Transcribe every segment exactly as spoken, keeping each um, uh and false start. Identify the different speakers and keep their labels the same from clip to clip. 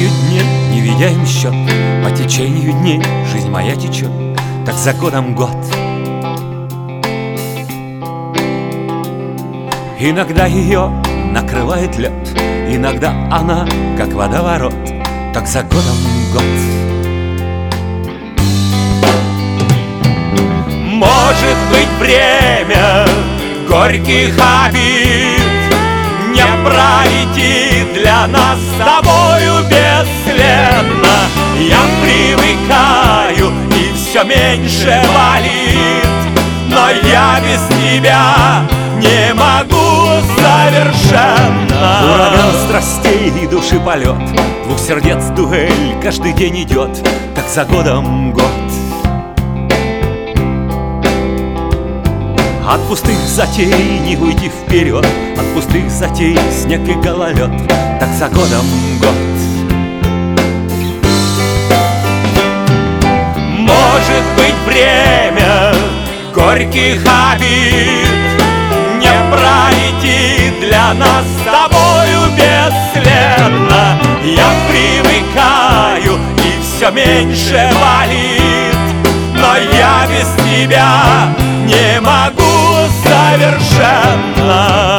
Speaker 1: течению дней, не видя им счет, по течению дней жизнь моя течет, так за годом год. Иногда ее накрывает лед, иногда она, как водоворот, так за годом год. Может быть, время горьких обид не пройти для нас с тобою бесследно. Я привыкаю, и все меньше болит, но я без тебя не могу совершенно. Ураган страстей и души полет, двух сердец дуэль каждый день идет, так за годом год. От пустых затей не уйти вперед, от пустых затей снег и гололед, так за годом год. Может быть, время горьких обид не пройти для нас с тобою бесследно. Я привыкаю, и все меньше болит, но я без тебя не могу совершенно.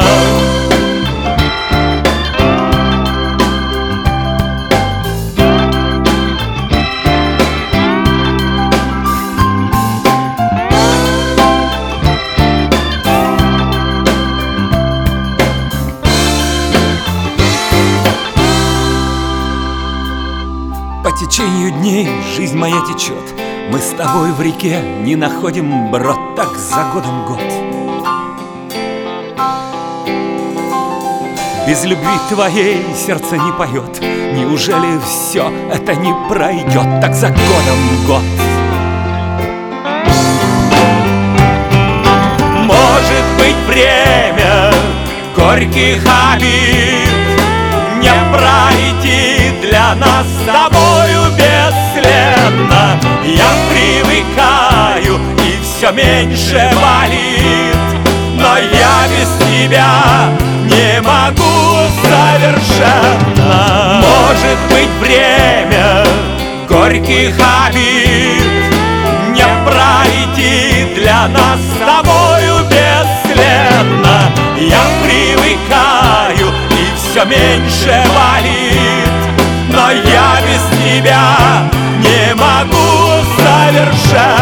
Speaker 1: По течению дней жизнь моя течет, мы с тобой в реке не находим брод, так за годом год. Без любви твоей сердце не поет, неужели все это не пройдет, так за годом год. Может быть, время горьких обид не пройти для нас с тобою бесследно. Я привыкаю, и все меньше болит, но я без тебя не могу совершенно. Может быть, время горьких обид не пройти для нас с тобою бесследно. Я привыкаю, и все меньше болит, но я без тебя не могу совершенно.